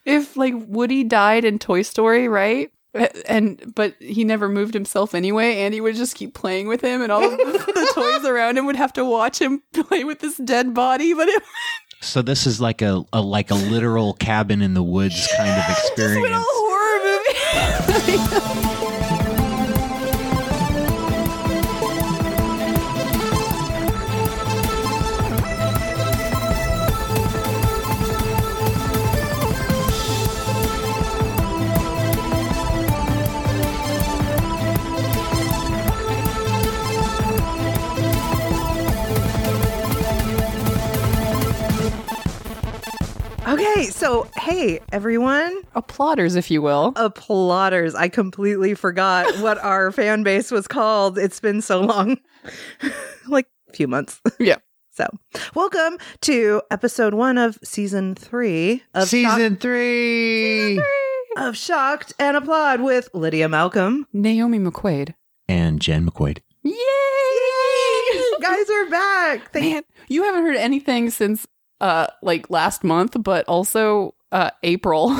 if like Woody died in Toy Story, right? But he never moved himself anyway, Andy would just keep playing with him, and all of the toys around him would have to watch him play with this dead body. But so this is like a literal cabin in the woods kind of experience. Just like a horror movie. Okay, so, hey, everyone. Applauders, if you will. Applauders. I completely forgot what our fan base was called. It's been so long. Like a few months. Yeah. So, welcome to episode 1 of season 3 of Season 3 of Shocked and Applaud with Lydia Malcolm, Naomi McQuaid, and Jen McQuaid. Yay! Guys are back. Man, you haven't heard anything since like last month, but also April.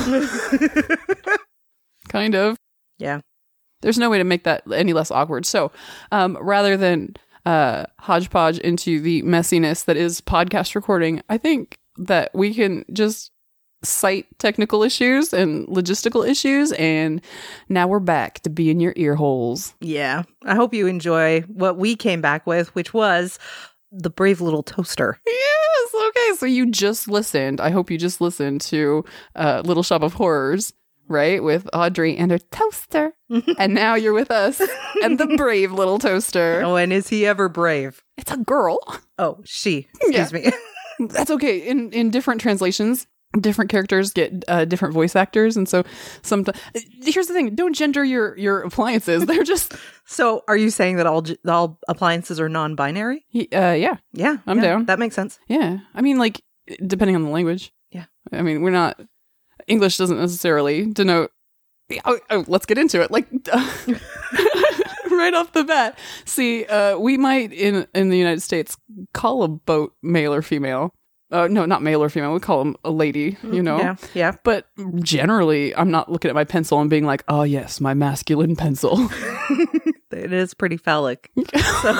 Kind of. Yeah. There's no way to make that any less awkward. So rather than hodgepodge into the messiness that is podcast recording, I think that we can just cite technical issues and logistical issues, and now we're back to be in your ear holes. Yeah. I hope you enjoy what we came back with, which was The Brave Little Toaster. Yes. Okay. So you just listened. I hope you just listened to Little Shop of Horrors, right? With Audrey and her toaster. And now you're with us and the brave little toaster. Oh, and is he ever brave? It's a girl. Oh, she. Excuse me. That's okay. In different translations, different characters get different voice actors. And so sometimes, here's the thing, don't gender your appliances. They're just... So are you saying that all appliances are non-binary? Yeah. Yeah. I'm down. That makes sense. Yeah. I mean, like, depending on the language. Yeah. I mean, we're not... English doesn't necessarily denote... Oh, let's get into it. Like, right off the bat. See, we might, in the United States, call a boat male or female. No, not male or female. We call them a lady, you know? Yeah, yeah. But generally, I'm not looking at my pencil and being like, oh, yes, my masculine pencil. It is pretty phallic. So.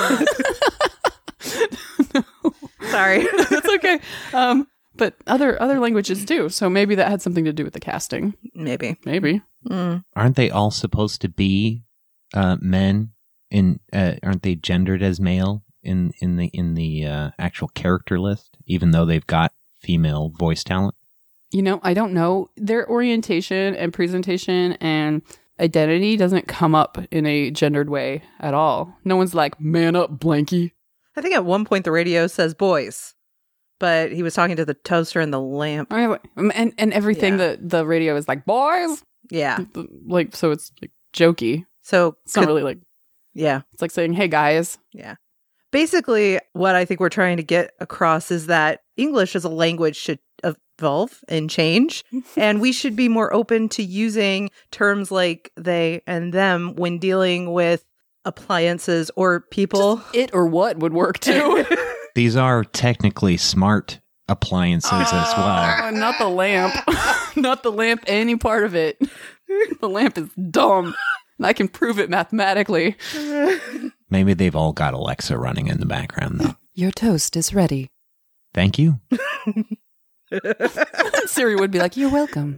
No. Sorry. That's okay. But other languages do. So maybe that had something to do with the casting. Maybe. Aren't they all supposed to be men? Aren't they gendered as male in the actual character list, even though they've got female voice talent? You know, I don't know. Their orientation and presentation and identity doesn't come up in a gendered way at all. No one's like, man up, Blanky. I think at one point the radio says boys, but he was talking to the toaster and the lamp. And everything that the radio is like, boys. Yeah. Like, so it's like jokey. So it's not really like, yeah. It's like saying, hey guys. Yeah. Basically, what I think we're trying to get across is that English as a language should evolve and change, and we should be more open to using terms like they and them when dealing with appliances or people. Just it or what would work too. These are technically smart appliances as well. Not the lamp. Not the lamp, any part of it. The lamp is dumb. And I can prove it mathematically. Maybe they've all got Alexa running in the background, though. Your toast is ready. Thank you. Siri would be like, you're welcome.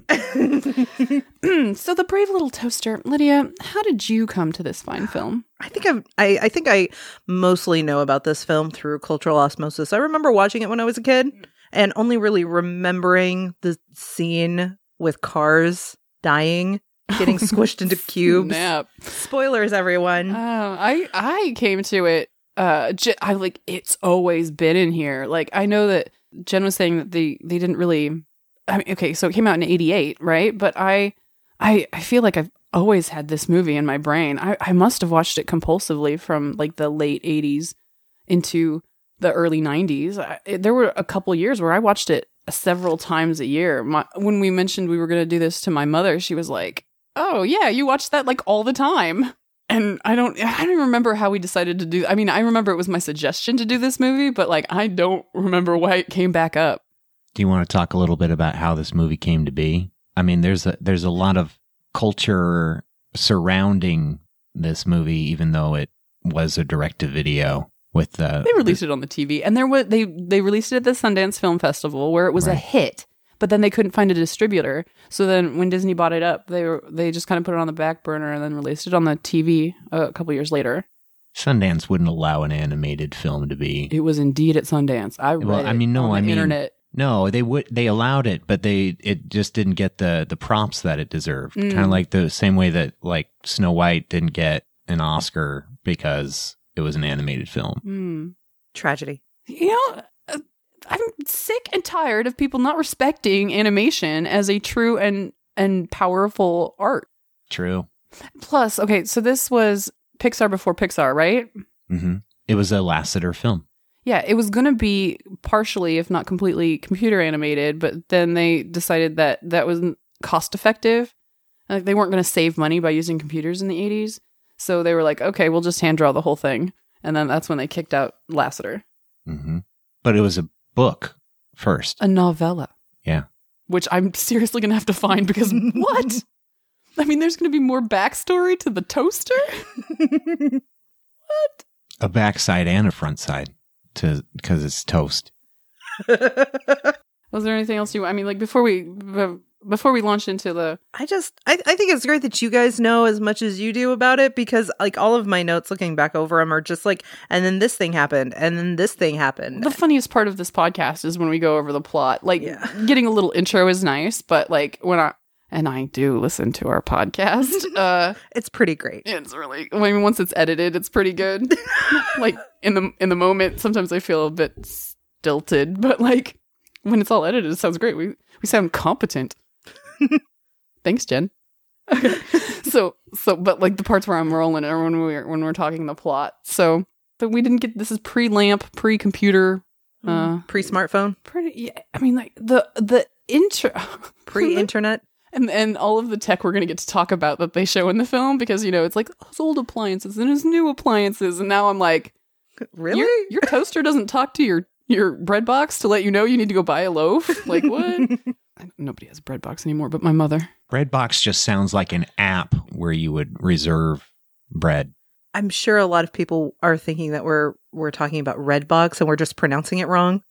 So the brave little toaster. Lydia, how did you come to this fine film? I think I mostly know about this film through cultural osmosis. I remember watching it when I was a kid and only really remembering the scene with cars dying, getting squished into cubes. Snap. Spoilers, everyone. I came to it. I like, it's always been in here. Like, I know that Jen was saying that they didn't really. I mean, okay, so it came out in '88, right? But I feel like I've always had this movie in my brain. I must have watched it compulsively from like the late '80s into the early '90s. There were a couple years where I watched it several times a year. When we mentioned we were going to do this to my mother, she was like, "Oh yeah, you watched that like all the time." And I don't remember how we decided to do. I mean, I remember it was my suggestion to do this movie, but like I don't remember why it came back up. Do you want to talk a little bit about how this movie came to be? I mean, there's a lot of culture surrounding this movie, even though it was a direct-to-video. With they released it on the TV, and they released it at the Sundance Film Festival, where it was a hit. But then they couldn't find a distributor, so then when Disney bought it up, they just kind of put it on the back burner and then released it on the TV a couple years later. Sundance wouldn't allow an animated film to be. It was indeed at Sundance. I read on the internet. No, they allowed it, but it just didn't get the props that it deserved. Kind of like the same way that like Snow White didn't get an Oscar because it was an animated film. Tragedy. You know, I'm sick and tired of people not respecting animation as a true and powerful art. True. Plus, okay, so this was Pixar before Pixar, right? Mm-hmm. It was a Lasseter film. Yeah, it was going to be partially, if not completely, computer animated, but then they decided that wasn't cost effective. Like, they weren't going to save money by using computers in the 80s. So they were like, okay, we'll just hand draw the whole thing. And then that's when they kicked out Lasseter. Mm-hmm. But it was a book first. A novella. Yeah. Which I'm seriously going to have to find because what? I mean, there's going to be more backstory to the toaster? What? A backside and a front side because it's toast. Was there anything else I mean, like before we launch into the... I think it's great that you guys know as much as you do about it, because like all of my notes looking back over them are just like, and then this thing happened, and then this thing happened. The funniest part of this podcast is when we go over the plot. Like, getting a little intro is nice, but like when I do listen to our podcast. It's pretty great. It's really, I mean, once it's edited, it's pretty good. Like in the moment, sometimes I feel a bit stilted, but like when it's all edited, it sounds great. We sound competent. Thanks, Jen. Okay. So, but like the parts where I'm rolling are when we're talking the plot. So we didn't get, this is pre-lamp, pre-computer, pre-smartphone. Yeah, I mean, like the intro, pre-internet. And all of the tech we're going to get to talk about that they show in the film, because, you know, it's like his old appliances and his new appliances. And now I'm like, really? Your toaster doesn't talk to your bread box to let you know you need to go buy a loaf? Like, what? Nobody has a bread box anymore but my mother. Breadbox just sounds like an app where you would reserve bread. I'm sure a lot of people are thinking that we're talking about Redbox and we're just pronouncing it wrong.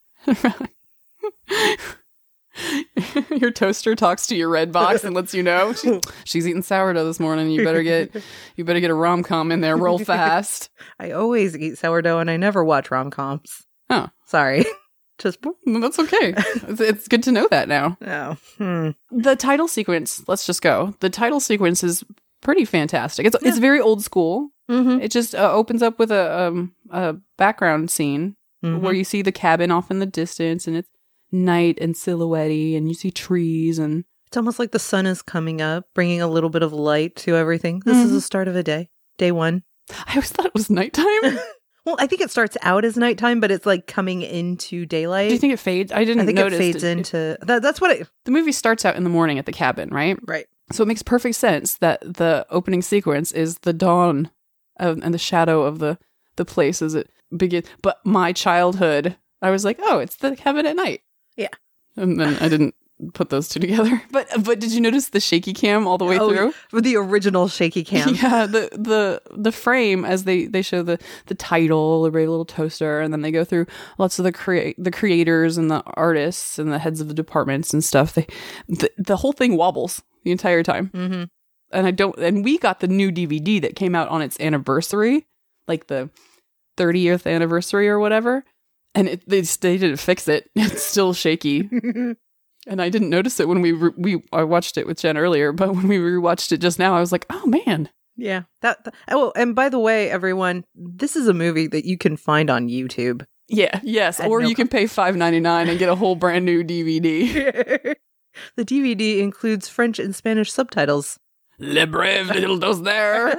Your toaster talks to your red box and lets you know she's eating sourdough this morning. You better get a rom-com in there real fast. I always eat sourdough and I never watch rom-coms. Oh, sorry. That's okay. It's good to know that now. Oh, The title sequence. Let's just go. The title sequence is pretty fantastic. It's very old school. Mm-hmm. It just opens up with a background scene where you see the cabin off in the distance, and it's night and silhouette-y, and you see trees, and it's almost like the sun is coming up, bringing a little bit of light to everything. This is the start of a day. Day one. I always thought it was nighttime. Well, I think it starts out as nighttime, but it's like coming into daylight. Do you think it fades? I think it fades into... That's what it... The movie starts out in the morning at the cabin, right? Right. So it makes perfect sense that the opening sequence is the dawn and the shadow of the place as it begins. But my childhood, I was like, oh, it's the cabin at night. Yeah. And then I didn't put those two together. But did you notice the shaky cam all the way through? The original shaky cam. Yeah, the frame as they show the title, the brave little toaster, and then they go through lots of the creators and the artists and the heads of the departments and stuff. The whole thing wobbles the entire time. Mm-hmm. And we got the new DVD that came out on its anniversary, like the 30th anniversary or whatever. And they didn't fix it. It's still shaky. And I didn't notice it when I watched it with Jen earlier, but when we rewatched it just now, I was like, oh man. Yeah. Oh, and by the way, everyone, this is a movie that you can find on YouTube. Yeah. Yes. Or you can pay $5.99 and get a whole brand new DVD. The DVD includes French and Spanish subtitles. Le brave little toaster.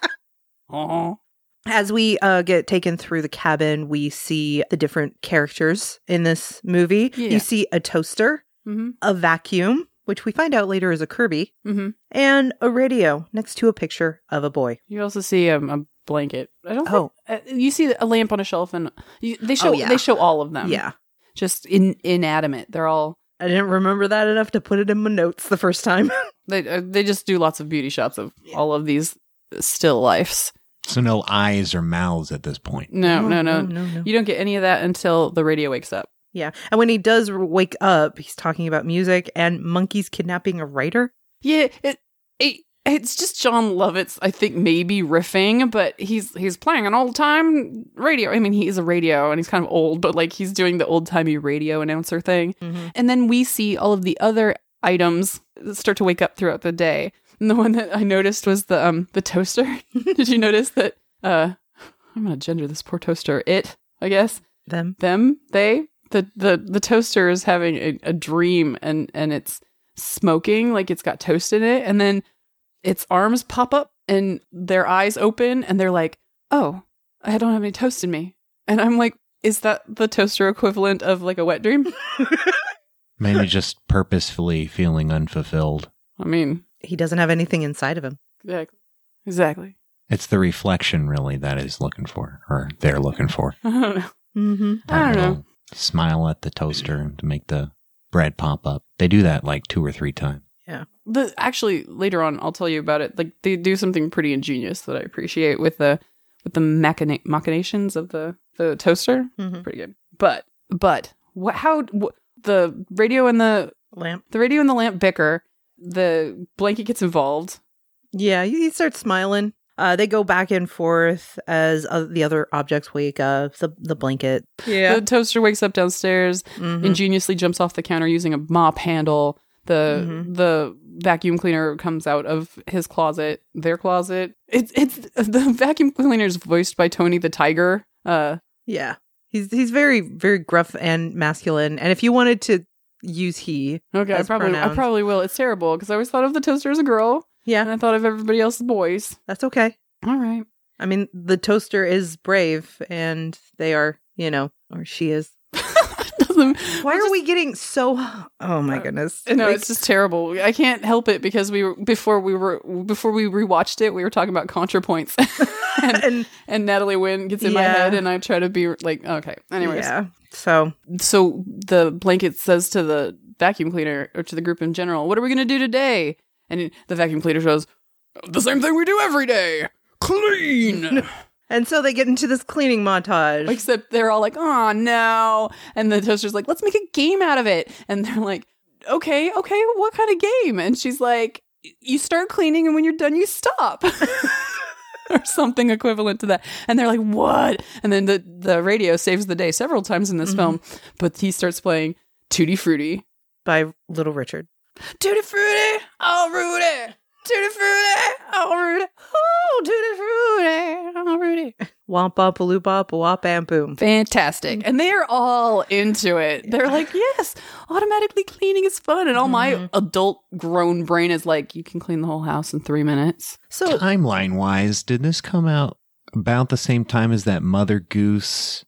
Oh. As we get taken through the cabin, we see the different characters in this movie. Yeah. You see a toaster, a vacuum, which we find out later is a Kirby, and a radio next to a picture of a boy. You also see a blanket. I don't think, you see a lamp on a shelf, and they show all of them. Yeah. Just inanimate. They're all I didn't remember that enough to put it in my notes the first time. They just do lots of beauty shots of all of these still lifes. So no eyes or mouths at this point. No. No. You don't get any of that until the radio wakes up. Yeah. And when he does wake up, he's talking about music and monkeys kidnapping a writer. Yeah, it's just John Lovitz, I think, maybe riffing, but he's playing an old-time radio. I mean, he is a radio, and he's kind of old, but, like, he's doing the old-timey radio announcer thing. Mm-hmm. And then we see all of the other items start to wake up throughout the day. And the one that I noticed was the toaster. Did you notice that, I'm going to gender this poor toaster, I guess. Them, they. The toaster is having a dream, and it's smoking, like it's got toast in it, and then its arms pop up and their eyes open and they're like, oh, I don't have any toast in me. And I'm like, is that the toaster equivalent of like a wet dream? Maybe just purposefully feeling unfulfilled. I mean, he doesn't have anything inside of him. Exactly. It's the reflection really that is looking for, or they're looking for. I don't know. Mm-hmm. I don't know. Smile at the toaster to make the bread pop up. They do that like 2 or 3 times. Yeah. Actually, later on, I'll tell you about it. Like, they do something pretty ingenious that I appreciate with the machinations of the toaster. Mm-hmm. Pretty good. But the radio and the lamp bicker. The blanket gets involved. Yeah, he starts smiling. They go back and forth as the other objects wake up. The blanket. Yeah. The toaster wakes up downstairs, ingeniously jumps off the counter using a mop handle. The vacuum cleaner comes out of his closet, their closet. It's the vacuum cleaner is voiced by Tony the Tiger. Yeah. He's very, very gruff and masculine. And if you wanted to use he, okay, I probably will. It's terrible because I always thought of the toaster as a girl. Yeah. And I thought of everybody else as boys. That's okay. All right. I mean, the toaster is brave and they are, or she is. Why are we getting so? Oh my goodness! No, it's just terrible. I can't help it because before we rewatched it, we were talking about ContraPoints, and Natalie Wynn gets in my head, and I try to be like, okay. Anyways, yeah. So the blanket says to the vacuum cleaner or to the group in general, "What are we going to do today?" And the vacuum cleaner goes, "The same thing we do every day: clean." And so they get into this cleaning montage. Except they're all like, oh, no. And the toaster's like, let's make a game out of it. And they're like, okay, what kind of game? And she's like, you start cleaning and when you're done, you stop. Or something equivalent to that. And they're like, what? And then the radio saves the day several times in this film. But he starts playing Tutti Frutti. By Little Richard. Tutti Frutti, oh, Rudy. Tutti Frutti, oh, Rudy. Oh, Tutti Frutti, oh, Rudy. Womp bop, a bop, a wop, and boom. Fantastic. And they're all into it. They're like, yes, automatically cleaning is fun. And all my adult grown brain is like, you can clean the whole house in 3 minutes. So timeline-wise, did this come out about the same time as that Mother Goose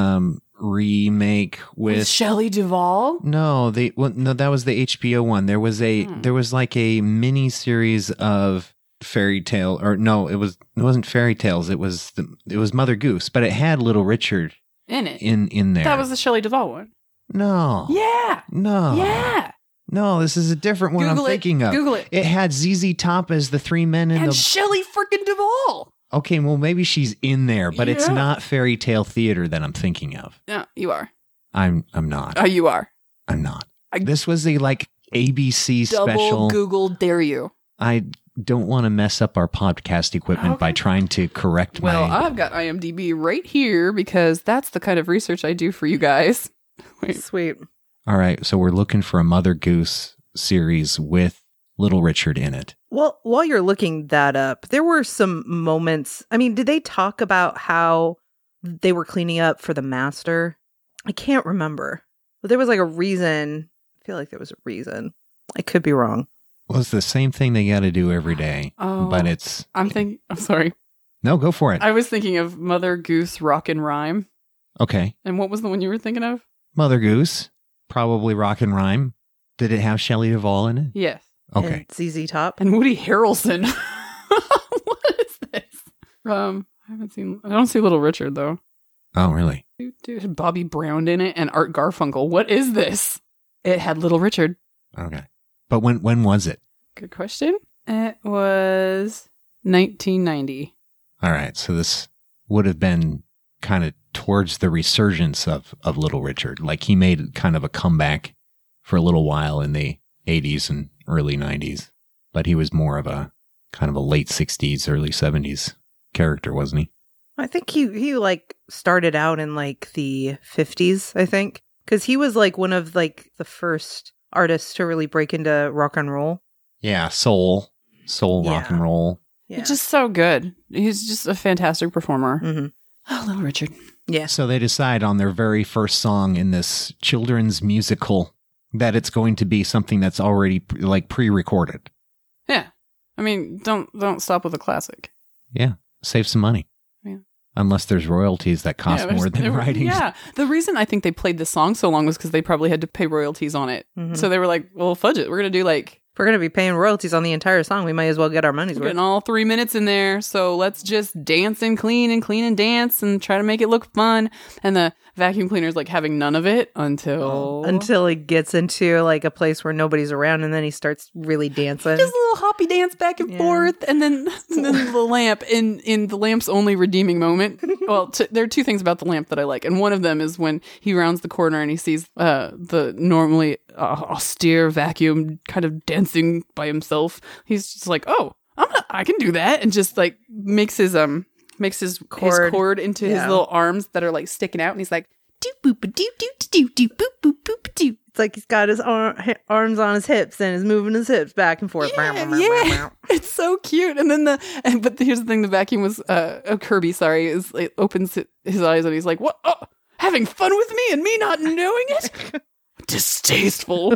remake with Shelley Duvall? No, that was the HBO one. There was like a mini series of fairy tale, or no, it wasn't fairy tales. It was Mother Goose, but it had Little Richard in it. In there. That was the Shelley Duvall one. No. Yeah. No. Yeah. No, this is a different one I'm thinking of. Google it. It had ZZ Top as the 3 men in and Shelley freaking Duvall. Okay, well, maybe she's in there, but it's not fairy tale theater that I'm thinking of. No, you are. I'm not. Oh, you are. I'm not. This was a like ABC double special. Google dare you. I don't want to mess up our podcast equipment by trying to correct Well, I've got IMDb right here because that's the kind of research I do for you guys. Wait. Sweet. All right, so we're looking for a Mother Goose series with Little Richard in it. Well, while you're looking that up, there were some moments. I mean, did they talk about how they were cleaning up for the master? I can't remember. But there was like a reason. I feel like there was a reason. I could be wrong. Well, it's the same thing they got to do every day. Oh, but it's... I'm sorry. No, go for it. I was thinking of Mother Goose Rock and Rhyme. Okay. And what was the one you were thinking of? Mother Goose. Probably Rock and Rhyme. Did it have Shelley Duvall in it? Yes. Okay. And ZZ Top. And Woody Harrelson. What is this? I don't see Little Richard, though. Oh, really? Dude, Bobby Brown in it and Art Garfunkel. What is this? It had Little Richard. Okay. But when was it? Good question. It was 1990. All right. So this would have been kind of towards the resurgence of Little Richard. Like he made kind of a comeback for a little while in the 80s and early 90s. But he was more of a kind of a late 60s, early 70s character, wasn't he? I think he like started out in like the 50s, I think. Because he was like one of like the first artists to really break into rock and roll. Yeah, soul, rock and roll. Yeah. It's just so good. He's just a fantastic performer. Mm-hmm. Oh, Little Richard. Yeah. So they decide on their very first song in this children's musical that it's going to be something that's already like pre-recorded. Yeah. I mean, don't stop with a classic. Yeah, save some money. Yeah. Unless there's royalties that cost more than writing. Yeah. The reason I think they played this song so long was because they probably had to pay royalties on it. Mm-hmm. So they were like, well, fudge it. We're going to do like... If we're going to be paying royalties on the entire song, we might as well get our money's We're worth. getting all 3 minutes in there. So let's just dance and clean and dance and try to make it look fun. And the vacuum cleaner's like having none of it until Until he gets into like a place where nobody's around and then he starts really dancing. just a little hoppy dance back and forth. And then the lamp in the lamp's only redeeming moment. Well, there are two things about the lamp that I like. And one of them is when he rounds the corner and he sees the normally austere vacuum kind of dancing by himself. He's just like, oh, I can do that. And just like makes his cord into his little arms that are like sticking out. And he's like, doo boop a doo doo doo doo boop boop boop doo. It's like he's got his arms on his hips and is moving his hips back and forth. Yeah. It's so cute. And then but here's the thing: the vacuum was Kirby. Sorry, is like, opens his eyes and he's like, "What? Oh, having fun with me and me not knowing it? Distasteful."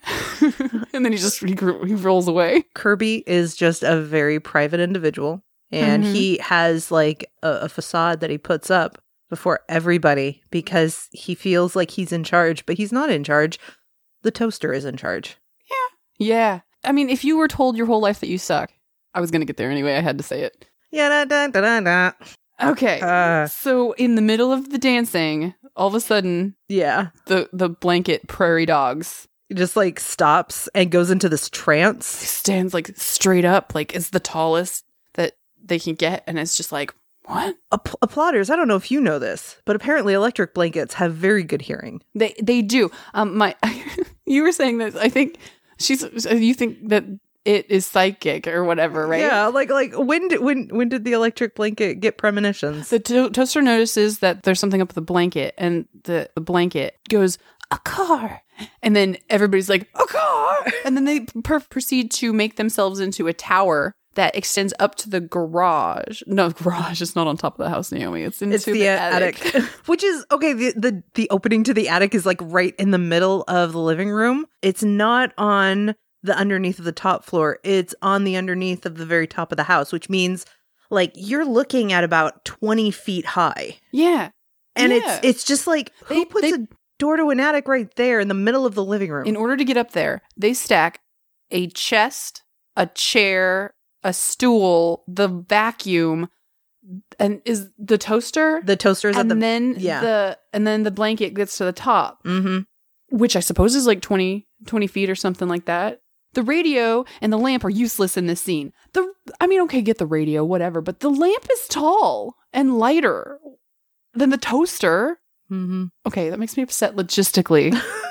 And then he rolls away. Kirby is just a very private individual, and he has like a facade that he puts up before everybody because he feels like he's in charge, but he's not in charge. The toaster is in charge. Yeah. I mean, if you were told your whole life that you suck, I was going to get there anyway. I had to say it. Yeah, da da da da. Okay. So in the middle of the dancing, all of a sudden, Yeah. the blanket prairie dogs He just like stops and goes into this trance. stands like straight up, like is the tallest that they can get, and it's just like, what? Applauders, I don't know if you know this, but apparently electric blankets have very good hearing. They do. You were saying that I think you think that it is psychic or whatever, right? Yeah, like when did the electric blanket get premonitions? The toaster notices that there's something up with the blanket, and the blanket goes, a car. And then everybody's like, a car. And then they proceed to make themselves into a tower that extends up to the garage. No, garage is not on top of the house, Naomi. It's into the attic. Which is, okay, the opening to the attic is like right in the middle of the living room. It's not on the underneath of the top floor. It's on the underneath of the very top of the house, which means like you're looking at about 20 feet high. Yeah. And Yeah. it's just like, who puts a door to an attic right there in the middle of the living room? In order to get up there, they stack a chest, a chair, a stool, the vacuum, and is the toaster. The toaster is and at the then the blanket gets to the top, which I suppose is like 20 feet or something like that. The radio and the lamp are useless in this scene. Okay, get the radio, whatever, but the lamp is tall and lighter than the toaster. Okay, that makes me upset logistically.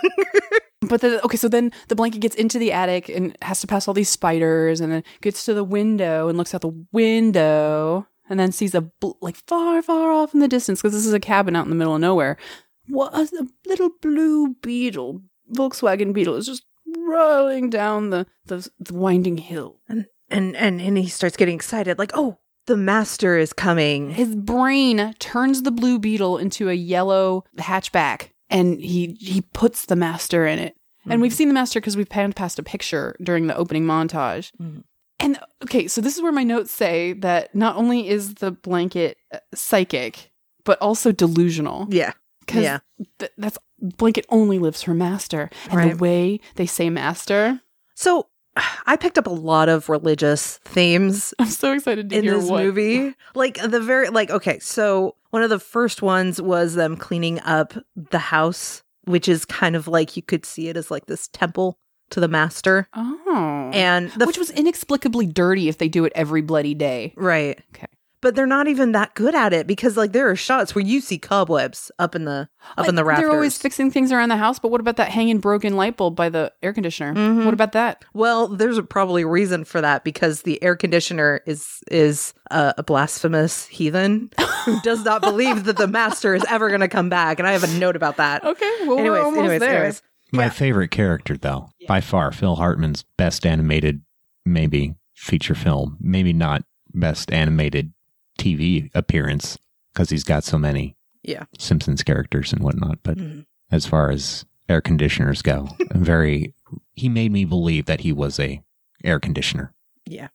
But so then the blanket gets into the attic and has to pass all these spiders, and then gets to the window and looks out the window, and then sees like far, far off in the distance, because this is a cabin out in the middle of nowhere. What a little blue Beetle, Volkswagen Beetle, is just rolling down the winding hill, and he starts getting excited, like, oh, the master is coming. His brain turns the blue Beetle into a yellow hatchback, and he puts the master in it. And we've seen the master because we've panned past a picture during the opening montage. And okay, so this is where my notes say that not only is the blanket psychic, but also delusional. Yeah. Because that's blanket only lives for master. And the way they say master. So I picked up a lot of religious themes. I'm so excited to hear in this movie. Like okay, so one of the first ones was them cleaning up the house which is kind of like you could see it as like this temple to the master. Oh. And which was inexplicably dirty if they do it every bloody day. right. Okay. But they're not even that good at it because like there are shots where you see cobwebs up in the rafters. They're always fixing things around the house, but what about that hanging broken light bulb by the air conditioner? What about that? Well, there's probably a reason for that because the air conditioner is a blasphemous heathen who does not believe that the master is ever going to come back. And I have a note about that. Okay, well, we're almost there. My favorite character, though, by far, Phil Hartman's best animated, maybe feature film, maybe not best animated TV appearance because he's got so many Simpsons characters and whatnot. But as far as air conditioners go, he made me believe that he was a air conditioner. Yeah.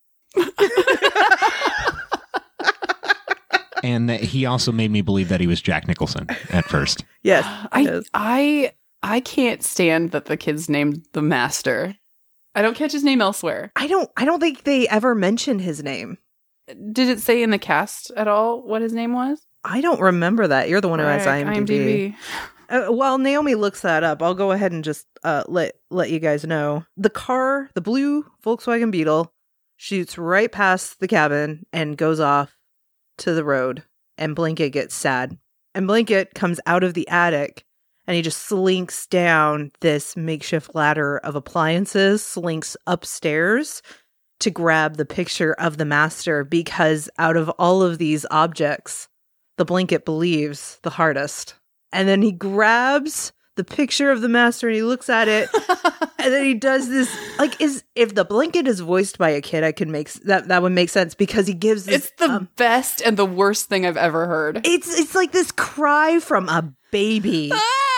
And that he also made me believe that he was Jack Nicholson at first. Yes. I can't stand that the kid's named the Master. I don't catch his name elsewhere. I don't think they ever mentioned his name. Did it say in the cast at all what his name was? I don't remember that. You're the one who has IMDb. While Naomi looks that up, I'll go ahead and just let you guys know. The blue Volkswagen Beetle, shoots right past the cabin and goes off to the road. And Blanket gets sad. And Blanket comes out of the attic and he just slinks down this makeshift ladder of appliances, slinks upstairs to grab the picture of the master because out of all of these objects, the Blanket believes the hardest. And then he grabs the picture of the master and he looks at it and then he does this if the Blanket is voiced by a kid, I could make that would make sense because he gives this. It's the best and the worst thing I've ever heard. It's like this cry from a baby.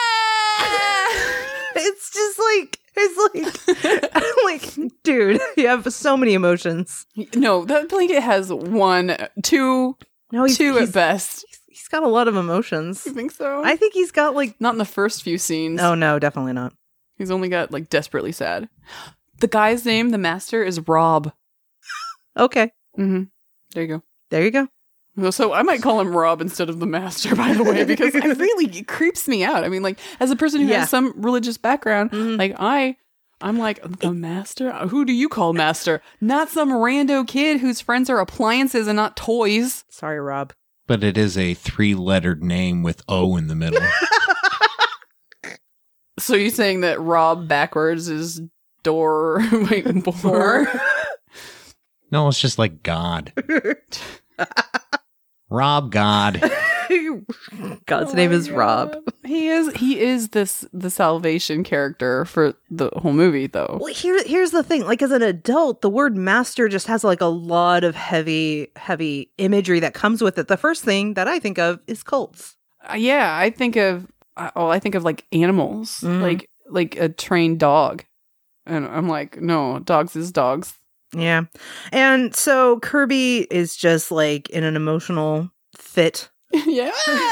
It's just like I'm like, dude, you have so many emotions. No, that Blanket has two at best. He's got a lot of emotions. You think so? I think he's got like not in the first few scenes. Oh no, definitely not. He's only got like desperately sad. The guy's name, the master, is Rob. Okay. Mm-hmm. There you go. There you go. Well, so I might call him Rob instead of the master, by the way, because it creeps me out. I mean, like, as a person who has some religious background, like, I'm like, the master? Who do you call master? Not some rando kid whose friends are appliances and not toys. Sorry, Rob. But it is a 3-lettered name with O in the middle. So you're saying that Rob backwards is door? Wait, bore? No, it's just like God. Rob God. God's name is Rob. He is the salvation character for the whole movie, though. Well, here's the thing. Like, as an adult, the word master just has like a lot of heavy imagery that comes with it. The first thing that I think of is cults. Yeah, I think of like animals, like a trained dog, and I'm like, no, dogs is dogs. Yeah. And so Kirby is just like in an emotional fit. Yeah.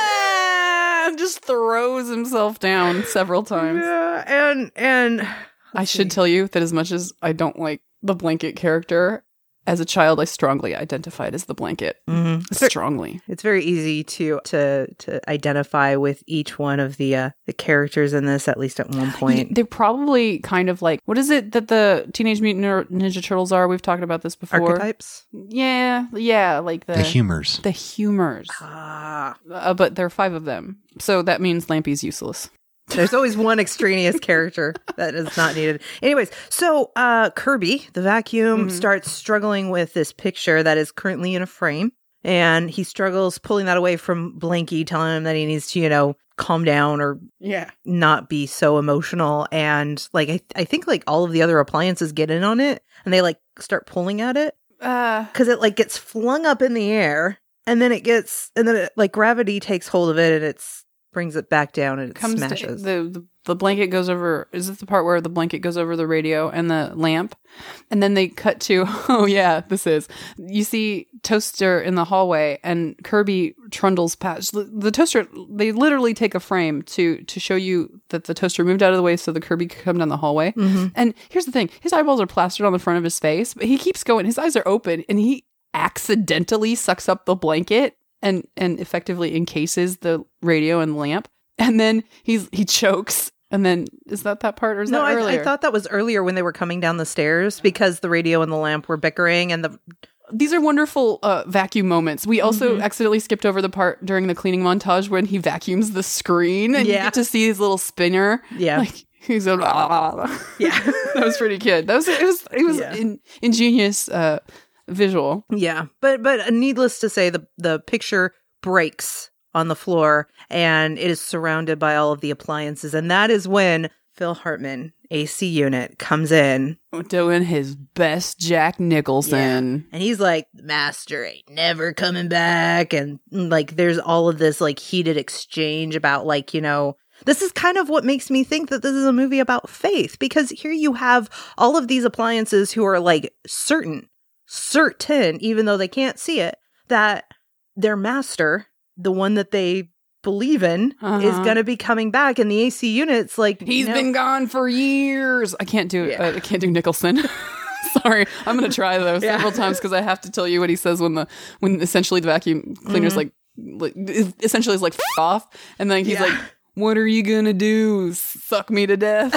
Just throws himself down several times. Yeah. And I should tell you that as much as I don't like the Blanket character, as a child, I strongly identified as the Blanket. Mm-hmm. Strongly. It's very easy to identify with each one of the characters in this, at least at one point. They're probably kind of like, what is it that the Teenage Mutant Ninja Turtles are? We've talked about this before. Archetypes? Yeah, like the humors. The humors. But there are 5 of them. So that means Lampy's useless. There's always one extraneous character that is not needed. Anyways, so Kirby, the vacuum, starts struggling with this picture that is currently in a frame. And he struggles pulling that away from Blanky, telling him that he needs to, calm down or not be so emotional. And like I think like all of the other appliances get in on it and they like start pulling at it. Because it like gets flung up in the air and then it like gravity takes hold of it and it's brings it back down and it smashes. The blanket goes over. Is this the part where the blanket goes over the radio and the lamp? And then they cut to, you see Toaster in the hallway and Kirby trundles past. The Toaster, they literally take a frame to show you that the Toaster moved out of the way so the Kirby could come down the hallway. Mm-hmm. And here's the thing. His eyeballs are plastered on the front of his face, but he keeps going. His eyes are open and he accidentally sucks up the blanket and effectively encases the radio and lamp. and then he chokes. And then, is that part, or is that earlier? I thought that was earlier when they were coming down the stairs because the radio and the lamp were bickering and These are wonderful vacuum moments. We also accidentally skipped over the part during the cleaning montage when he vacuums the screen and you get to see his little spinner. Yeah. Like, he's a... Yeah. That was pretty good. It was ingenious visual. Yeah. But needless to say, the picture breaks on the floor and it is surrounded by all of the appliances. And that is when Phil Hartman, AC Unit, comes in. Doing his best Jack Nicholson. Yeah. And he's like, the master ain't never coming back. And like, there's all of this like heated exchange about like, you know, this is kind of what makes me think that this is a movie about faith, because here you have all of these appliances who are like certain, even though they can't see it, that their master, the one that they believe in, is going to be coming back. And the AC Unit's like, he's been gone for years. I can't do I can't do Nicholson. Sorry, I'm going to try though several times because I have to tell you what he says when essentially the vacuum cleaner's like essentially is like F off, and then he's like, "What are you gonna do? Suck me to death?"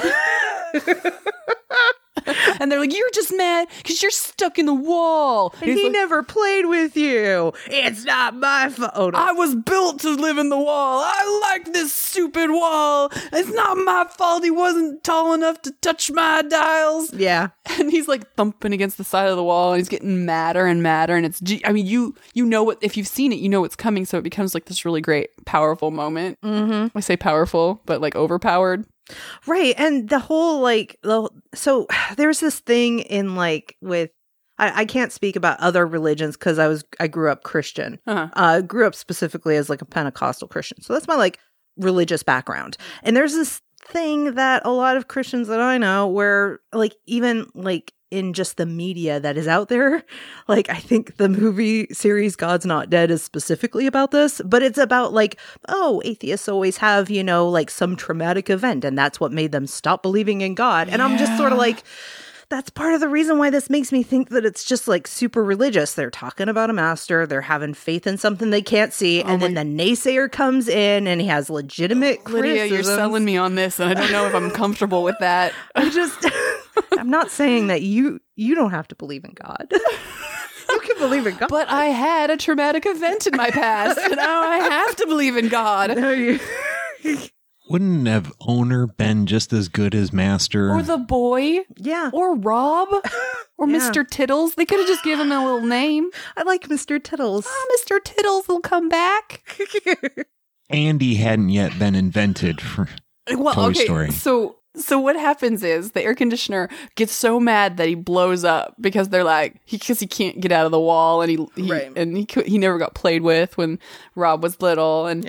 And they're like, "You're just mad because you're stuck in the wall." And he never played with you. It's not my fault. I was built to live in the wall. I like this stupid wall. It's not my fault he wasn't tall enough to touch my dials. Yeah. And he's like thumping against the side of the wall and he's getting madder and madder. And it's, I mean, you know what, if you've seen it, you know what's coming. So it becomes like this really great, powerful moment. I say powerful, but like overpowered. Right. And the whole like, so there's this thing in like with, I can't speak about other religions because I grew up Christian. Grew up specifically as like a Pentecostal Christian. So that's my like religious background. And there's this thing that a lot of Christians that I know where like even like in just the media that is out there, like I think the movie series God's Not Dead is specifically about this, but it's about like, oh, atheists always have, you know, like some traumatic event and that's what made them stop believing in God. And I'm just sort of like, that's part of the reason why this makes me think that it's just like super religious. They're talking about a master. They're having faith in something they can't see. And then the naysayer comes in and he has legitimate criticisms. Lydia, you're selling me on this. And I don't know if I'm comfortable with that. I'm not saying that you don't have to believe in God. You can believe in God. But I had a traumatic event in my past. And now I have to believe in God. Wouldn't have owner been just as good as master? Or the boy? Yeah. Or Rob? Or Mr. Tittles? They could have just given him a little name. I like Mr. Tittles. Mr. Tittles will come back. Andy hadn't yet been invented for Toy Story. So what happens is the air conditioner gets so mad that he blows up because they're like, because he can't get out of the wall and he never got played with when Rob was little. And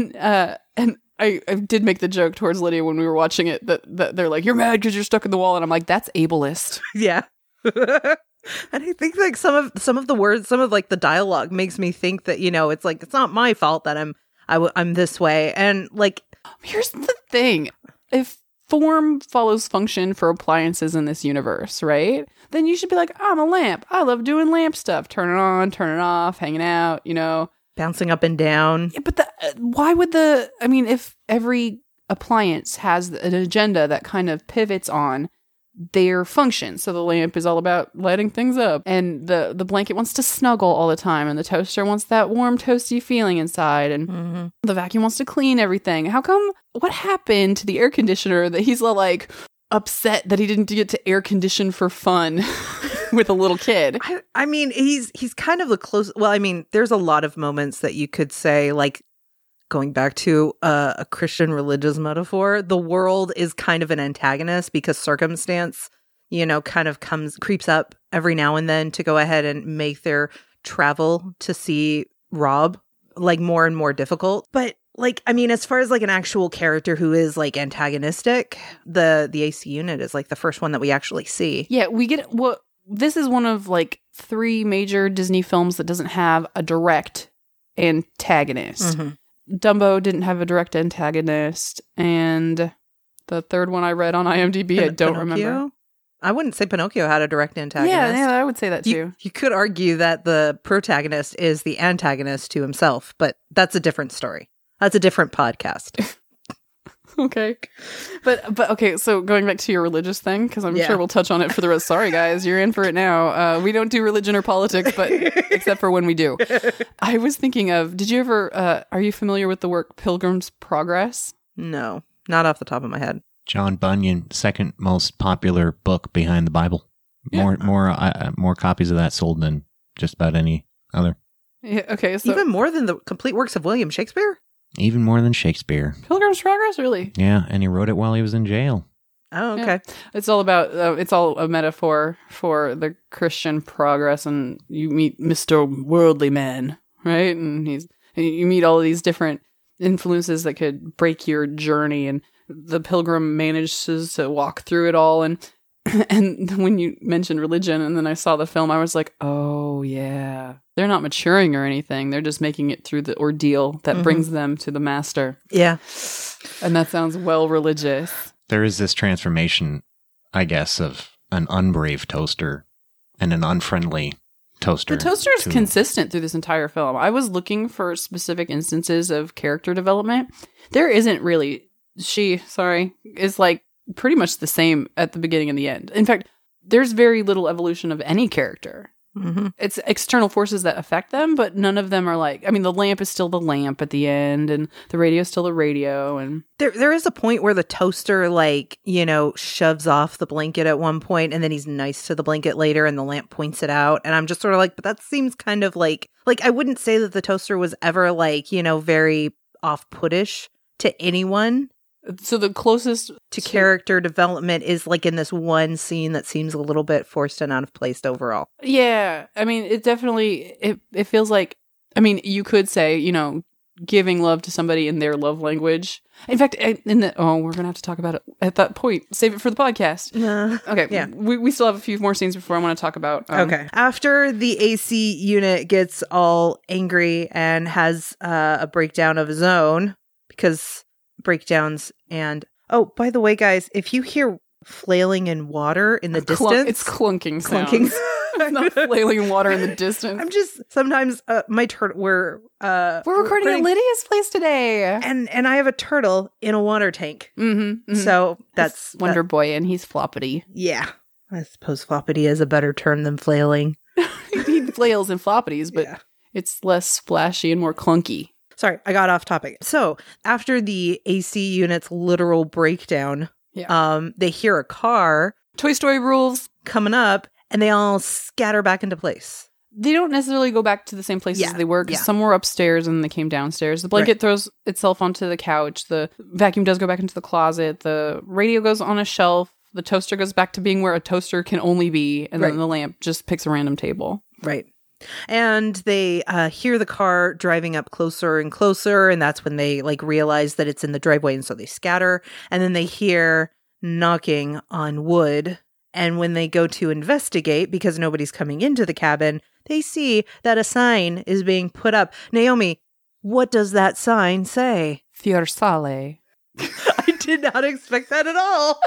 I did make the joke towards Lydia when we were watching it that they're like, you're mad because you're stuck in the wall. And I'm like, that's ableist. Yeah. And I think like some of the words, some of like the dialogue makes me think that, you know, it's like, it's not my fault that I'm this way. And like, here's the thing. If form follows function for appliances in this universe, right? Then you should be like, I'm a lamp. I love doing lamp stuff. Turn it on, turn it off, hanging out, you know. Bouncing up and down. Yeah, but why would if every appliance has an agenda that kind of pivots on their function. So the lamp is all about lighting things up, and the blanket wants to snuggle all the time, and the toaster wants that warm, toasty feeling inside, and the vacuum wants to clean everything. How come, what happened to the air conditioner that he's like upset that he didn't get to air condition for fun with a little kid? I mean, he's kind of the close. Well, I mean, there's a lot of moments that you could say, like, going back to a Christian religious metaphor, the world is kind of an antagonist because circumstance, you know, kind of creeps up every now and then to go ahead and make their travel to see Rob like more and more difficult. But like, I mean, as far as like an actual character who is like antagonistic, the AC Unit is like the first one that we actually see. Yeah, we get this is one of like 3 major Disney films that doesn't have a direct antagonist. Dumbo didn't have a direct antagonist, and the third one I read on IMDb, I don't remember. I wouldn't say Pinocchio had a direct antagonist. Yeah, I would say that too. You could argue that the protagonist is the antagonist to himself, but that's a different story. That's a different podcast. Okay. But okay, so going back to your religious thing, because I'm Yeah. sure we'll touch on it for the rest. Sorry, guys, you're in for it now. We don't do religion or politics, but except for when we do. I was thinking of, did you ever, are you familiar with the work Pilgrim's Progress? No, not off the top of my head. John Bunyan, second most popular book behind the Bible. More copies of that sold than just about any other. Yeah, okay, so Even more than the complete works of William Shakespeare? Even more than Shakespeare. Pilgrim's Progress, really? Yeah, and he wrote it while he was in jail. Oh, okay. Yeah. It's all about, it's all a metaphor for the Christian progress, and you meet Mr. Worldly Man, right? And you meet all of these different influences that could break your journey, and the pilgrim manages to walk through it all. And when you mentioned religion, and then I saw the film, I was like, oh yeah, they're not maturing or anything. They're just making it through the ordeal that brings them to the master. Yeah. And that sounds well religious. There is this transformation, I guess, of an unbrave toaster and an unfriendly toaster. The toaster is consistent through this entire film. I was looking for specific instances of character development. There isn't really. She is like pretty much the same at the beginning and the end. In fact, there's very little evolution of any character. Mm-hmm. It's external forces that affect them, but none of them are like, I mean, the lamp is still the lamp at the end, and the radio is still the radio. And There is a point where the toaster, like, shoves off the blanket at one point, and then he's nice to the blanket later, and the lamp points it out. And I'm just sort of like, but that seems kind of like I wouldn't say that the toaster was ever like, very off-puttish to anyone. so the closest To character development is like in this one scene that seems a little bit forced and out of place overall. Yeah, I mean, it definitely, it feels like, I mean, you could say, giving love to somebody in their love language. In fact, we're going to have to talk about it at that point. Save it for the podcast. Okay, yeah. We still have a few more scenes before I want to talk about. Okay. After the AC unit gets all angry and has a breakdown of his own, because breakdowns and... Oh, by the way, guys, if you hear flailing in water in the distance... It's clunking sounds. Clunking. It's not flailing water in the distance. I'm just... Sometimes my turtle... We're recording at Lydia's place today. And I have a turtle in a water tank. Mm-hmm. So that's... Wonder Boy, and he's floppity. Yeah. I suppose floppity is a better term than flailing. He flails and floppities, but Yeah. it's less splashy and more clunky. Sorry, I got off topic. So after the AC unit's literal breakdown, they hear a car Toy Story rules. coming up, and they all scatter back into place. They don't necessarily go back to the same places Yeah, they were, because yeah. some were upstairs and they came downstairs. The blanket throws itself onto the couch. The vacuum does go back into the closet. The radio goes on a shelf. The toaster goes back to being where a toaster can only be. And then the lamp just picks a random table. Right. And they hear the car driving up closer and closer, and that's when they realize that it's in the driveway, and so they scatter. And then they hear knocking on wood. And when they go to investigate, because nobody's coming into the cabin, they see that a sign is being put up. Naomi, what does that sign say? Fiorsale. I did not expect that at all.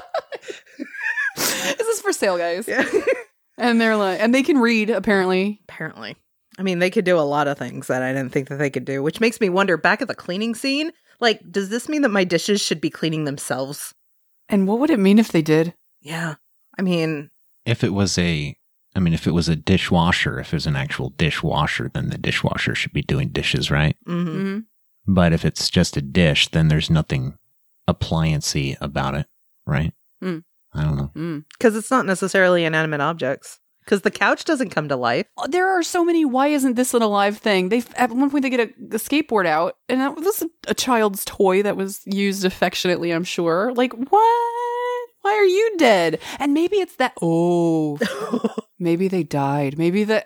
This is for sale, guys. Yeah. And they're like, and they can read, apparently. Apparently. I mean, they could do a lot of things that I didn't think that they could do, which makes me wonder, back at the cleaning scene, does this mean that my dishes should be cleaning themselves? And what would it mean if they did? Yeah. I mean... If it was a dishwasher, if it was an actual dishwasher, then the dishwasher should be doing dishes, right? Mm-hmm. Mm-hmm. But if it's just a dish, then there's nothing appliancy about it, right? Mm. I don't know. Because it's not necessarily inanimate objects. Because the couch doesn't come to life. There are so many. Why isn't this an alive thing? At one point they get a skateboard out, and that was a child's toy that was used affectionately, I'm sure. Like, what? Why are you dead? And maybe it's that. Oh, maybe they died. Maybe maybe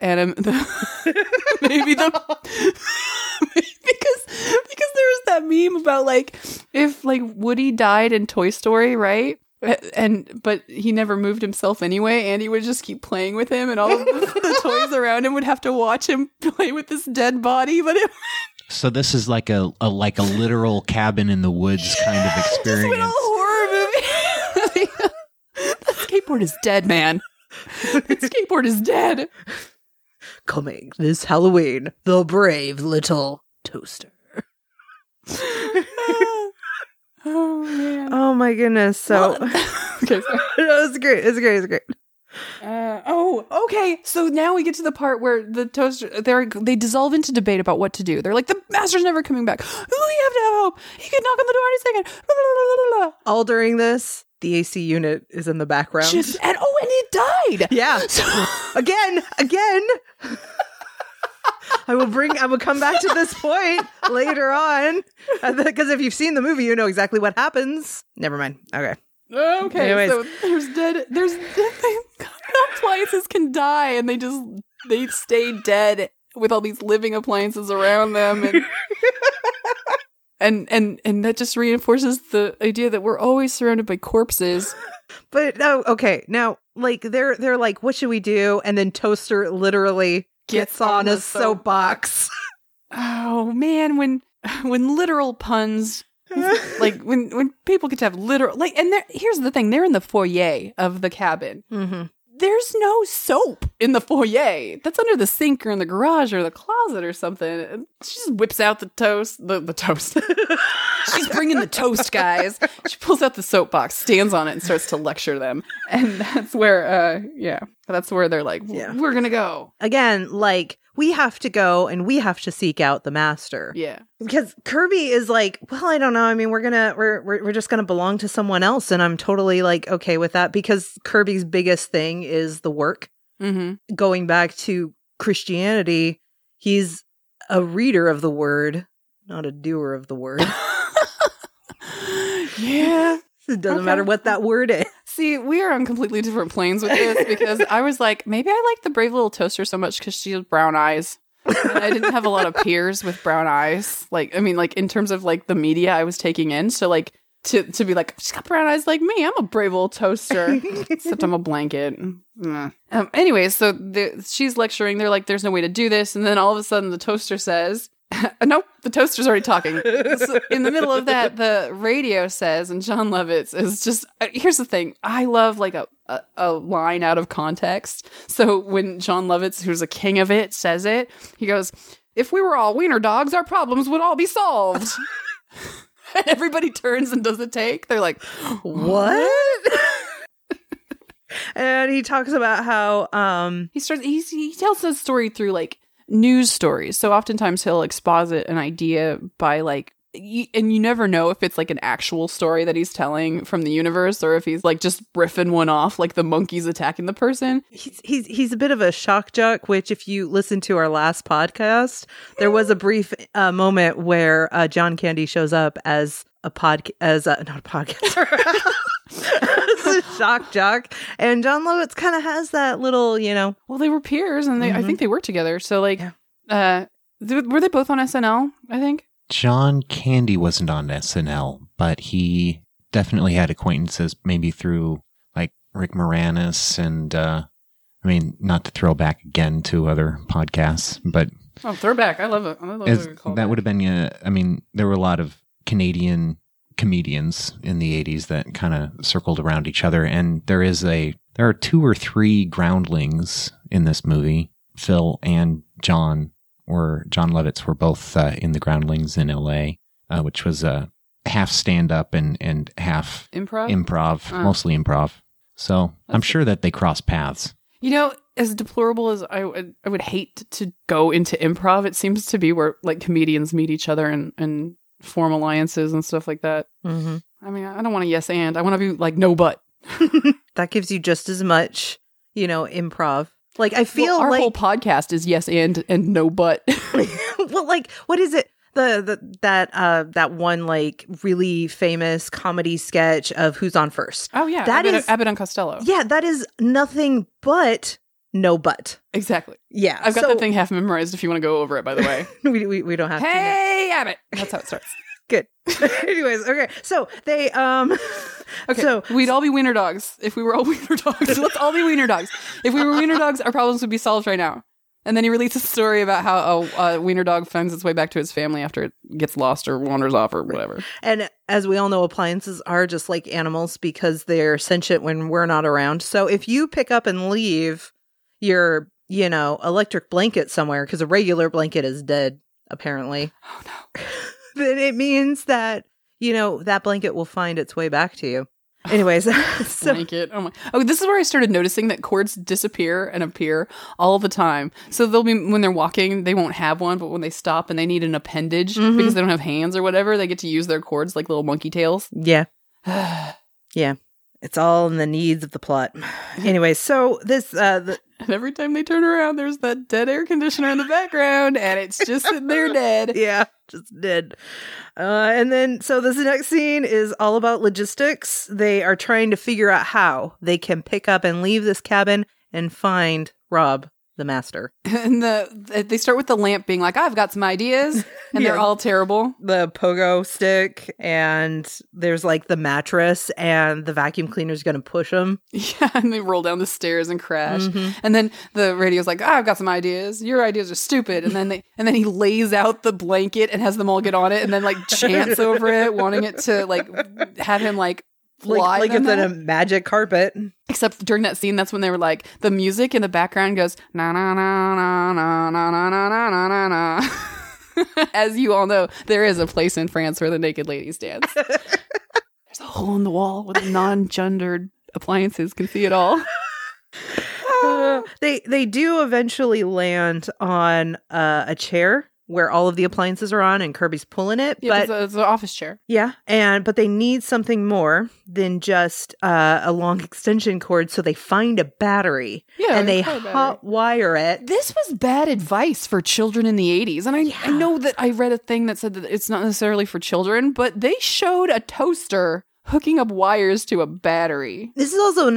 because there was that meme about if Woody died in Toy Story, right? But he never moved himself anyway, and he would just keep playing with him, and all of the toys around him would have to watch him play with this dead body. But So this is like a literal cabin in the woods kind of experience. Just a horror movie. That skateboard is dead, man. That skateboard is dead. Coming this Halloween, the brave little toaster. Oh man. Oh my goodness. So Okay. Sorry. It's great. It's great. It's great. Okay. So now we get to the part where the toaster they dissolve into debate about what to do. They're like, the master's never coming back. Oh, we have to have hope. He could knock on the door any second. Blah, blah, blah, blah, blah. All during this, the AC unit is in the background. And it died. Yeah. Again. I will come back to this point later on. Because if you've seen the movie, you know exactly what happens. Never mind. Okay. Okay. Anyways. So there's appliances can die and they stay dead with all these living appliances around them and that just reinforces the idea that we're always surrounded by corpses. But no, okay. Now, like they're like, what should we do? And then Toaster literally gets on a soapbox. Oh man, when literal puns, like when people get to have literal, like, and here's the thing: they're in the foyer of the cabin. Mm-hmm. There's no soap in the foyer. That's under the sink or in the garage or the closet or something. And she just whips out the toast. The toast. She's bringing the toast, guys. She pulls out the soapbox, stands on it, and starts to lecture them. And that's where, that's where they're like, we're going to go. Again, like, we have to go and we have to seek out the master. Yeah. Because Kirby is like, well, I don't know. I mean, we're just gonna belong to someone else, and I'm totally like okay with that because Kirby's biggest thing is the work. Mm-hmm. Going back to Christianity, he's a reader of the word, not a doer of the word. Yeah. It doesn't matter what that word is. See, we are on completely different planes with this because I was like, maybe I like the brave little toaster so much because she has brown eyes. And I didn't have a lot of peers with brown eyes. Like, I mean, like in terms of like the media I was taking in. So like to be like, she's got brown eyes like me. I'm a brave little toaster. Except I'm a blanket. Anyways, so she's lecturing. They're like, there's no way to do this. And then all of a sudden the toaster says, nope, the toaster's already talking. So in the middle of that, the radio says, and Jon Lovitz is just, here's the thing. I love like a line out of context. So when Jon Lovitz, who's a king of it, says it, he goes, if we were all wiener dogs, our problems would all be solved. And everybody turns and does a take. They're like, what? And he talks about how he tells the story through like news stories. So oftentimes he'll exposit an idea by like, and you never know if it's like an actual story that he's telling from the universe or if he's like just riffing one off, like the monkeys attacking the person. He's a bit of a shock jock, which if you listen to our last podcast, there was a brief moment where John Candy shows up as not a podcaster. As a shock jock, and Jon Lovitz kind of has that little, Well, they were peers, and I think they worked together. So, like, were they both on SNL? I think John Candy wasn't on SNL, but he definitely had acquaintances, maybe through like Rick Moranis, and I mean, not to throw back again to other podcasts, but throwback. I love it. That would have been. I mean, there were a lot of Canadian comedians in the 80s that kind of circled around each other, and there are 2 or 3 groundlings in this movie. Phil and John Lovitz were both in the Groundlings in LA, which was half stand-up and half improv, mostly improv. So I'm sure that they cross paths. As deplorable as I would hate to go into improv, it seems to be where like comedians meet each other and form alliances and stuff like that. Mm-hmm. I mean, I don't want to yes and. I want to be like no but. That gives you just as much, improv. Like I feel our whole podcast is yes and no but. Well, like what is it? That one like really famous comedy sketch of Who's on First. Oh yeah, that is Abbott and Costello. Yeah, that is nothing but no but. Exactly. Yeah, I've got that thing half memorized. If you want to go over it, by the way, we don't have. Hey, Abbott. That's how it starts. Good. Anyways, okay. So they okay. So we'd all be wiener dogs if we were all wiener dogs. Let's all be wiener dogs. If we were wiener dogs, our problems would be solved right now. And then he releases a story about how a wiener dog finds its way back to its family after it gets lost or wanders off or whatever. And as we all know, appliances are just like animals because they're sentient when we're not around. So if you pick up and leave your, electric blanket somewhere, because a regular blanket is dead, apparently. Oh no. Then it means that that blanket will find its way back to you. Anyways, so Blanket. Oh, this is where I started noticing that cords disappear and appear all the time. So they'll be, when they're walking, they won't have one, but when they stop and they need an appendage because they don't have hands or whatever, they get to use their cords like little monkey tails. yeah. Yeah. It's all in the needs of the plot. Anyways, so this And every time they turn around, there's that dead air conditioner in the background, and it's just sitting there dead. yeah, just dead. And then, so this next scene is all about logistics. They are trying to figure out how they can pick up and leave this cabin and find Rob, the master. And they start with the lamp being like, I've got some ideas, and they're all terrible. The pogo stick, and there's like the mattress, and the vacuum cleaner's going to push them. Yeah, and they roll down the stairs and crash. And then the radio's like, I've got some ideas. Your ideas are stupid. And then he lays out the blanket and has them all get on it, and then like chants over it, wanting it to like have him like fly. Like it's in a magic carpet. Except during that scene, that's when they were like, the music in the background goes na na na na na na na na na na na. As you all know, there is a place in France where the naked ladies dance. There's a hole in the wall with non-gendered appliances can see it all. They do eventually land on a chair where all of the appliances are on, and Kirby's pulling it. Yeah, but it's an office chair. yeah, but they need something more than just a long extension cord, so they find a battery. Yeah, and they a car battery. hot wire it. This was bad advice for children in the 80s. And I know that I read a thing that said that it's not necessarily for children, but they showed a toaster hooking up wires to a battery. This is also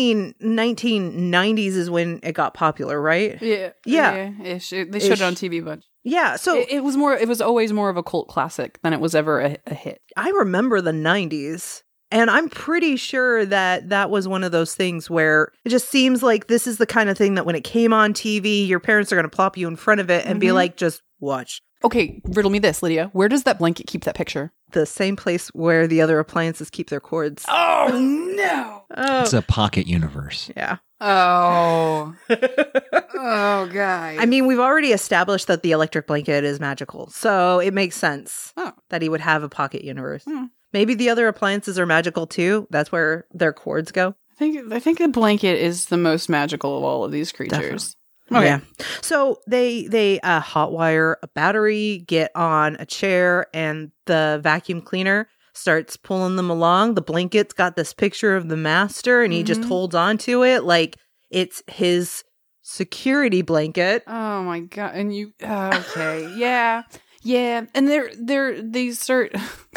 1990s is when it got popular, right? Yeah. Ish. They showed it on TV a bunch. Yeah, so It was always more of a cult classic than it was ever a hit. I remember the 90s, and I'm pretty sure that was one of those things where it just seems like this is the kind of thing that when it came on TV, your parents are going to plop you in front of it and be like, just watch. Okay, riddle me this, Lydia. Where does that blanket keep that picture? The same place where the other appliances keep their cords. Oh, no. Oh, It's a pocket universe. yeah. Oh. Oh, guys. I mean, we've already established that the electric blanket is magical, so it makes sense Oh. that he would have a pocket universe. Maybe the other appliances are magical too. That's where their cords go. I think the blanket is the most magical of all of these creatures. Okay. Yeah. So they hotwire a battery, get on a chair, and the vacuum cleaner starts pulling them along. The blanket's got this picture of the master, and he just holds on to it like it's his security blanket. Oh my god! And you okay? Yeah, And they start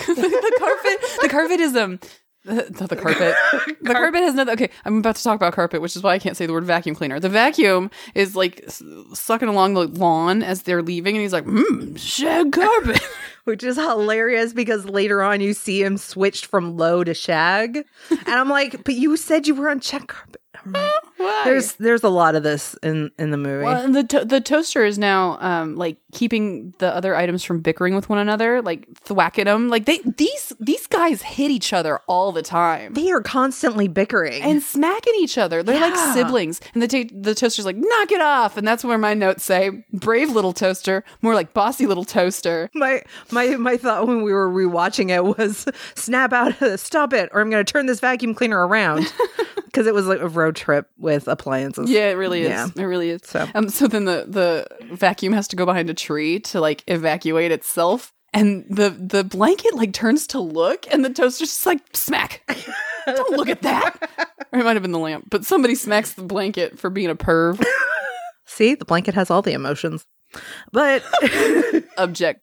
the carpet is not the carpet. The carpet has nothing. Okay, I'm about to talk about carpet, which is why I can't say the word vacuum cleaner. The vacuum is like sucking along the lawn as they're leaving, and he's like, shag carpet. Which is hilarious because later on you see him switched from low to shag. And I'm like, but you said you were on shag carpet. Why? There's a lot of this in the movie. Well, and the toaster is now like keeping the other items from bickering with one another, like thwacking them. Like these guys hit each other all the time. They are constantly bickering And smacking each other. They're like siblings. And the toaster's like, knock it off. And that's where my notes say, brave little toaster, more like bossy little toaster. My thought when we were rewatching it was snap out, stop it, or I'm going to turn this vacuum cleaner around. Because it was like a road trip with appliances. Yeah, it really is. Yeah. It really is. So then the vacuum has to go behind a tree to like evacuate itself. And the blanket like turns to look, and the toaster's just like, smack. Don't look at that. Or it might have been the lamp, but somebody smacks the blanket for being a perv. See, the blanket has all the emotions. But Object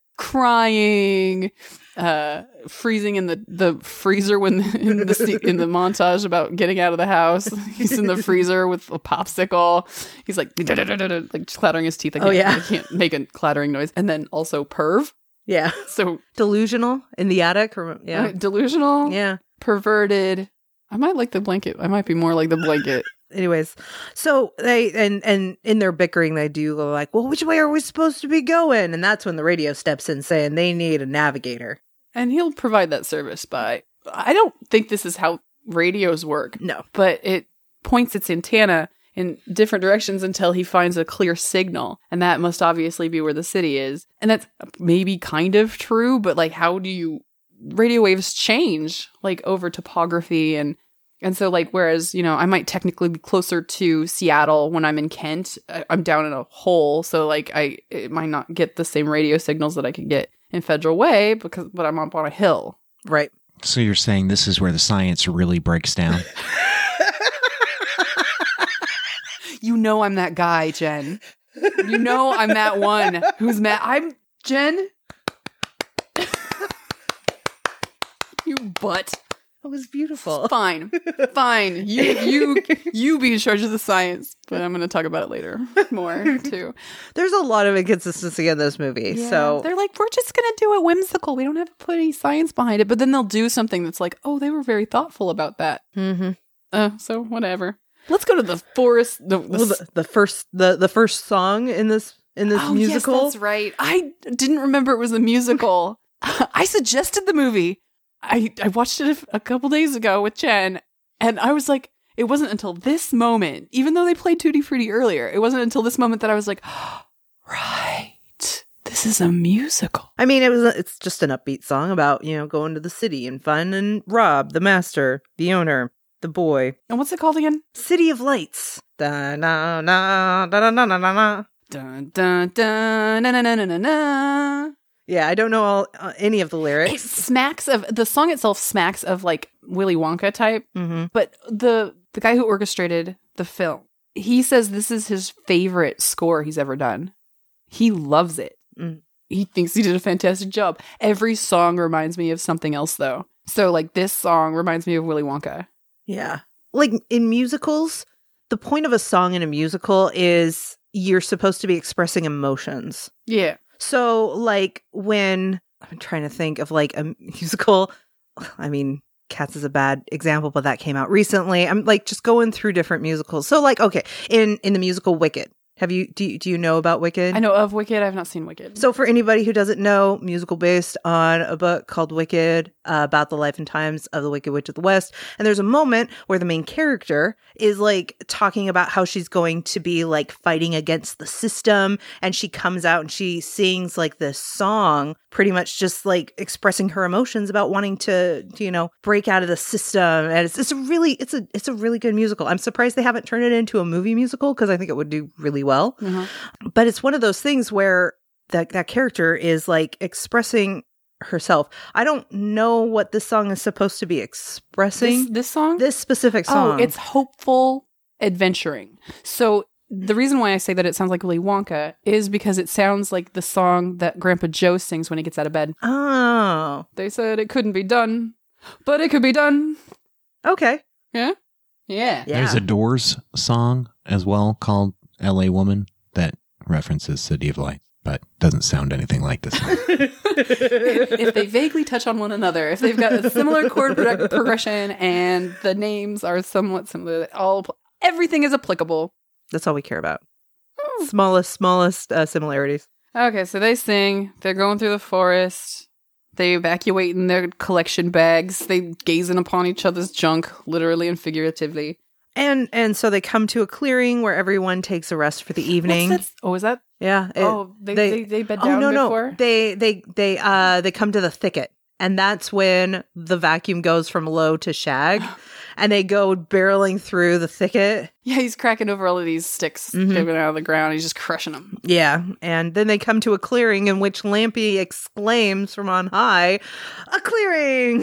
crying, freezing in the freezer when in the montage about getting out of the house. He's in the freezer with a popsicle. He's like like clattering his teeth. I can't make a clattering noise. And then also perv. yeah, So delusional in the attic. delusional. Yeah. Perverted. I might like the blanket. I might be more like the blanket. Anyways, so they and in their bickering, they do go like, well, which way are we supposed to be going? And that's when the radio steps in saying they need a navigator. And he'll provide that service by, I don't think this is how radios work. No. But it points its antenna in different directions until he finds a clear signal. And that must obviously be where the city is. And that's maybe kind of true, but like, how do you radio waves change like over topography and so like whereas I might technically be closer to Seattle when I'm in Kent, I'm down in a hole, so like it might not get the same radio signals that I could get in Federal Way but I'm up on a hill. Right. So you're saying this is where the science really breaks down? I'm that guy, Jen. I'm that one who's mad. I'm Jen. You butt. That was beautiful. Fine. You be in charge of the science, but I'm going to talk about it later more too. There's a lot of inconsistency in this movie. Yeah, so they're like, we're just going to do it whimsical. We don't have to put any science behind it. But then they'll do something that's like, oh, they were very thoughtful about that. Mm-hmm. So whatever. Let's go to the forest. The first song in this musical. Yes, that's right. I didn't remember it was a musical. I suggested the movie. I watched it a couple days ago with Jen, and I was like, it wasn't until this moment, even though they played Tutti Frutti earlier, it wasn't until this moment that I was like, oh, right, this is a musical. I mean, it's just an upbeat song about, going to the city and fun and Rob, the master, the owner, the boy. And what's it called again? City of Lights. Da na na da na na na na. Dun dun dun na na na na na. Yeah, I don't know any of the lyrics. It smacks of the song itself smacks of like Willy Wonka type, but the guy who orchestrated the film, he says this is his favorite score he's ever done. He loves it. He thinks he did a fantastic job. Every song reminds me of something else, though. So like this song reminds me of Willy Wonka. Yeah, like in musicals, the point of a song in a musical is you're supposed to be expressing emotions. Yeah. So, like, when I'm trying to think of like a musical, I mean, Cats is a bad example, but that came out recently. I'm like just going through different musicals. So, like, okay, in the musical Wicked, do you know about Wicked? I know of Wicked. I've not seen Wicked. So, for anybody who doesn't know, musical based on a book called Wicked, about the life and times of the Wicked Witch of the West. And there's a moment where the main character is like talking about how she's going to be like fighting against the system, and she comes out and she sings like this song, pretty much just like expressing her emotions about wanting to break out of the system. And it's a really good musical. I'm surprised they haven't turned it into a movie musical because I think it would do really well. But it's one of those things where that character is like expressing herself. I don't know what this song is supposed to be expressing. This song? This specific song. Oh, it's hopeful adventuring. So the reason why I say that it sounds like Willy Wonka is because it sounds like the song that Grandpa Joe sings when he gets out of bed. Oh. They said it couldn't be done, but it could be done. Okay. Yeah? Yeah. There's a Doors song as well called L.A. Woman that references City of Lights, but doesn't sound anything like this song. If they vaguely touch on one another, if they've got a similar chord progression and the names are somewhat similar, everything is applicable. That's all we care about. Smallest similarities. Okay, so they sing. They're going through the forest. They evacuate in their collection bags. They gazing upon each other's junk, literally and figuratively. And so they come to a clearing where everyone takes a rest for the evening. Oh, is that? Yeah. They bed down before? No. They come to the thicket. And that's when the vacuum goes from low to shag. And they go barreling through the thicket. Yeah, he's cracking over all of these sticks coming out of the ground. He's just crushing them. Yeah. And then they come to a clearing in which Lampy exclaims from on high, "A clearing!"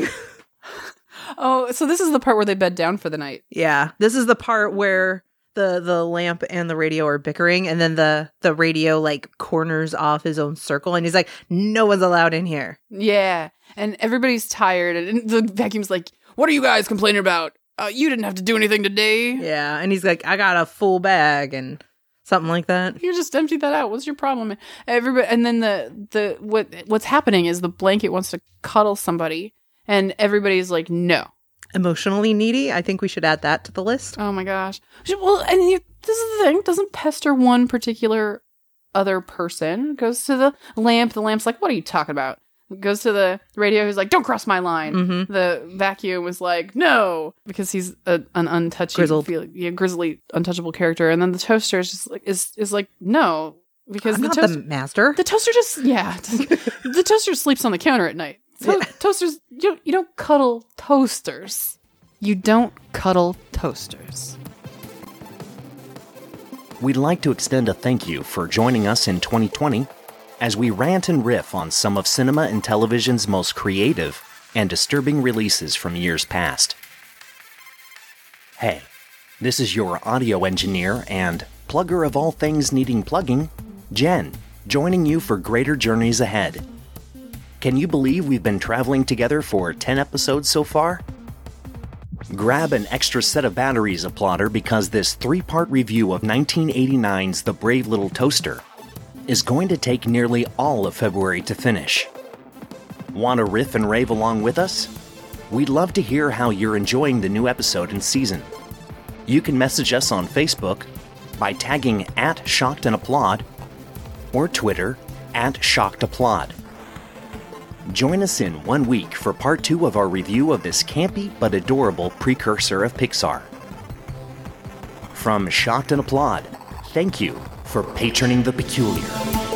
Oh, so this is the part where they bed down for the night. Yeah. This is the part where the lamp and the radio are bickering, and then the radio like corners off his own circle, and he's like, "No one's allowed in here." Yeah. And everybody's tired, and the vacuum's like, "What are you guys complaining about? You didn't have to do anything today." Yeah. And he's like, "I got a full bag," and something like that. You just emptied that out. What's your problem? Everybody, and then what's happening is the blanket wants to cuddle somebody, and everybody's like, "No." Emotionally needy. I think we should add that to the list. Oh my gosh. Well, and this is the thing. It doesn't pester one particular other person. It goes to the lamp. The lamp's like, "What are you talking about?" It goes to the radio. Who's like, "Don't cross my line." Mm-hmm. The vacuum was like, "No," because he's an untouchable, grizzly, untouchable character. And then the toaster is just like, is like, "No," because I'm not the master. The toaster just the toaster sleeps on the counter at night. Toasters, you don't cuddle toasters. You don't cuddle toasters. We'd like to extend a thank you for joining us in 2020 as we rant and riff on some of cinema and television's most creative and disturbing releases from years past. Hey, this is your audio engineer and plugger of all things needing plugging, Jen, joining you for greater journeys ahead. Can you believe we've been traveling together for 10 episodes so far? Grab an extra set of batteries, Applauder, because this 3-part review of 1989's The Brave Little Toaster is going to take nearly all of February to finish. Want to riff and rave along with us? We'd love to hear how you're enjoying the new episode and season. You can message us on Facebook by tagging @ShockedAndApplaud or Twitter @ShockedApplaud. Join us in 1 week for part 2 of our review of this campy but adorable precursor of Pixar. From Shocked and Applaud, thank you for patroning the peculiar.